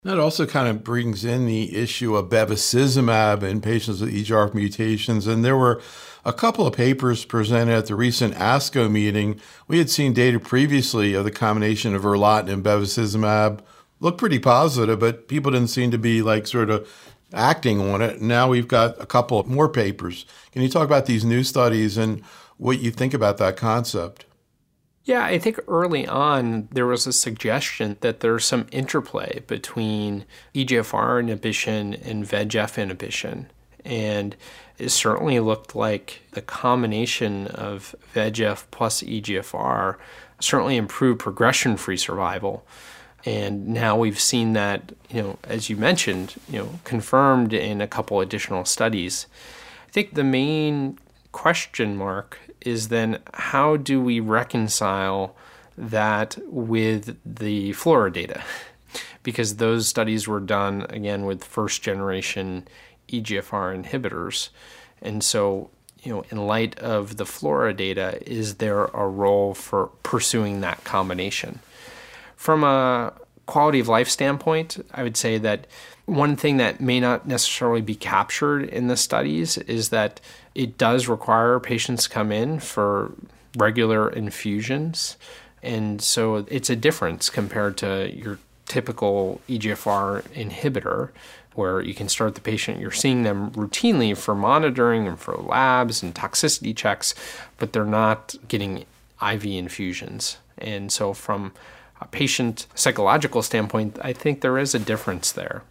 That also kind of brings in the issue of bevacizumab in patients with EGFR mutations. And there were a couple of papers presented at the recent ASCO meeting. We had seen data previously of the combination of erlotinib and bevacizumab. Looked pretty positive, but people didn't seem to be like sort of acting on it. Now we've got a couple more papers. Can you talk about these new studies and what you think about that concept? Yeah, I think early on there was a suggestion that there's some interplay between EGFR inhibition and VEGF inhibition. And it certainly looked like the combination of VEGF plus EGFR certainly improved progression-free survival. And now we've seen that, as you mentioned, confirmed in a couple additional studies. I think the main question mark is then how do we reconcile that with the FLAURA data? Because those studies were done, again, with first-generation EGFR inhibitors. And so, in light of the FLAURA data, is there a role for pursuing that combination? From a quality of life standpoint, I would say that one thing that may not necessarily be captured in the studies is that it does require patients come in for regular infusions. And so it's a difference compared to your typical EGFR inhibitor, where you can start the patient, you're seeing them routinely for monitoring and for labs and toxicity checks, but they're not getting IV infusions. And so from a patient psychological standpoint, I think there is a difference there.